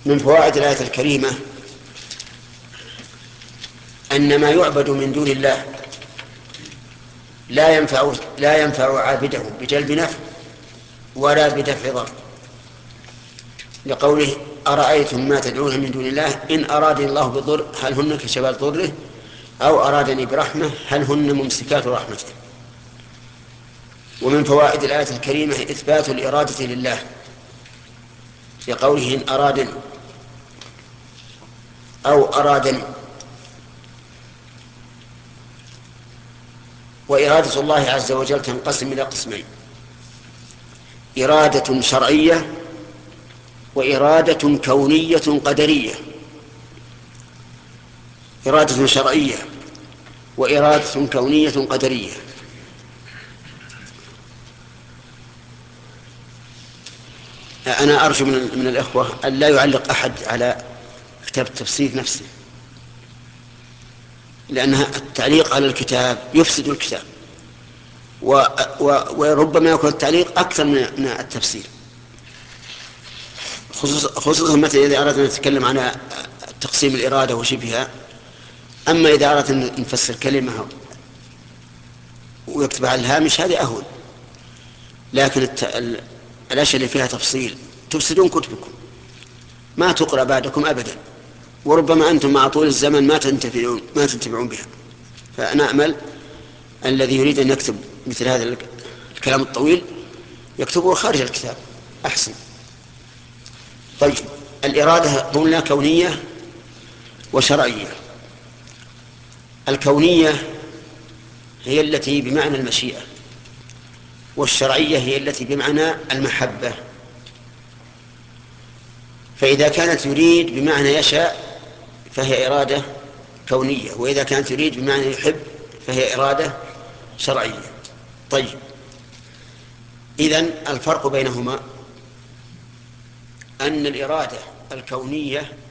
من فوائد الآية الكريمة أن ما يعبد من دون الله لا ينفع عابده بجلب نفع ولا بدفع ضر، لقوله أرأيتم ما تدعون من دون الله إن أرادني الله بضر هل هن كشفات ضره أو أرادني برحمة هل هن ممسكات رحمته. ومن فوائد الآية الكريمة إثبات الإرادة لله، لقوله إن أرادني أو أرادني. وإرادة الله عز وجل تنقسم إلى قسمين: إرادة شرعية وإرادة كونية قدرية. إرادة شرعية وإرادة كونية قدرية. أنا أرجو من الإخوة أن لا يعلق أحد على كتاب التفسير نفسه، لأن التعليق على الكتاب يفسد الكتاب، وربما يكون التعليق أكثر من التفسير، خصوصا متى إذا أردنا أن نتكلم عن تقسيم الإرادة وشبهها. أما إذا أردنا أن نفسر كلمة ويكتب على الهامش هذه أهون، لكن الأشياء اللي فيها تفصيل تفسدون كتبكم، ما تقرأ بعدكم أبدا، وربما أنتم مع طول الزمن ما تنتفعون بها. فأنا أمل الذي يريد أن يكتب مثل هذا الكلام الطويل يكتبه خارج الكتاب أحسن. طيب، الإرادة قلنا كونية وشرعية. الكونية هي التي بمعنى المشيئة، والشرعية هي التي بمعنى المحبة. فإذا كانت يريد بمعنى يشاء فهي إرادة كونية، وإذا كانت يريد بمعنى يحب فهي إرادة شرعية. طيب، إذن الفرق بينهما أن الإرادة الكونية